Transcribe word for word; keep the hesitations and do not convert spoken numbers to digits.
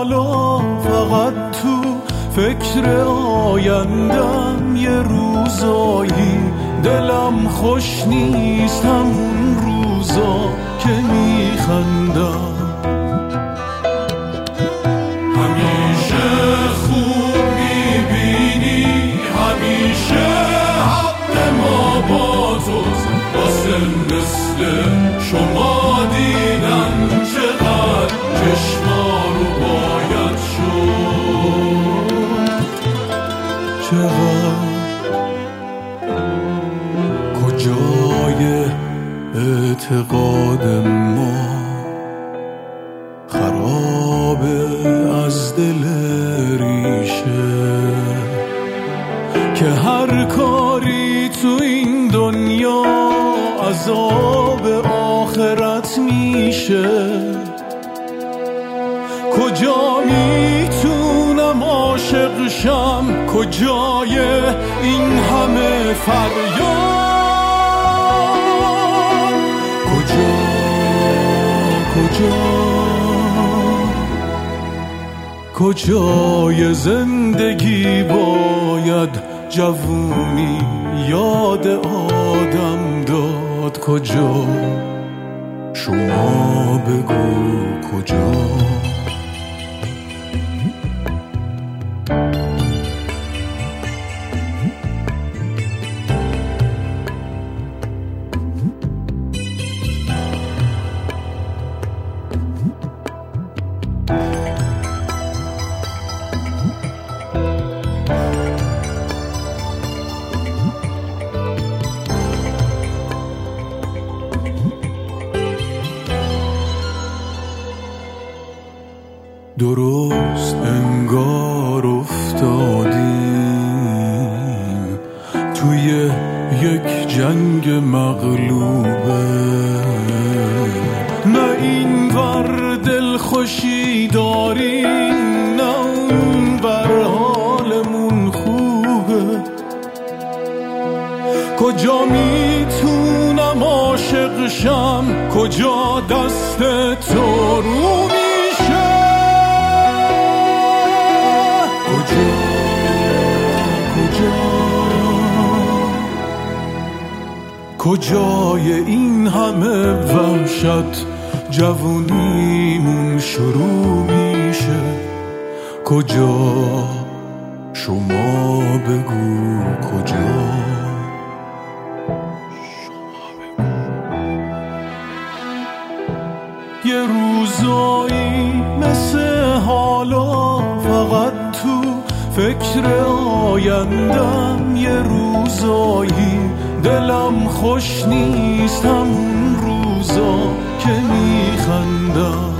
حالا فقط تو فکر آیندم، یه روزایی دلم خوش نیست همون روزا که میخندم. همیشه خوب میبینی، همیشه حق ما با توست، واسه مثل شما دیدن چقدر چشما رو باید شد، چقدر کجای اعتقاد ما خرابه از دل ریشه، که هر کاری تو این دنیا عذاب آخرت میشه. کجا میتونم عاشق شم، کجای این همه فریاد، کجا کجا کجای زندگی باید جوونی یاد آدم داد، کجا شما بگو کجا. درست انگار افتادیم توی یک جنگ مغلوبه، نه این ور دل خوشی داریم نه اون ور حالمون خوبه. کجا میتونم عاشق شم، کجا دست تو رو میشه، کجا کجای این همه وحشت جوونیمون شروع میشه، کجا شما بگو کجا. یه روزایی مثل حالا فقط تو فکر آیندم، یه روزایی دلم خوش نیست همون روزا که میخندم.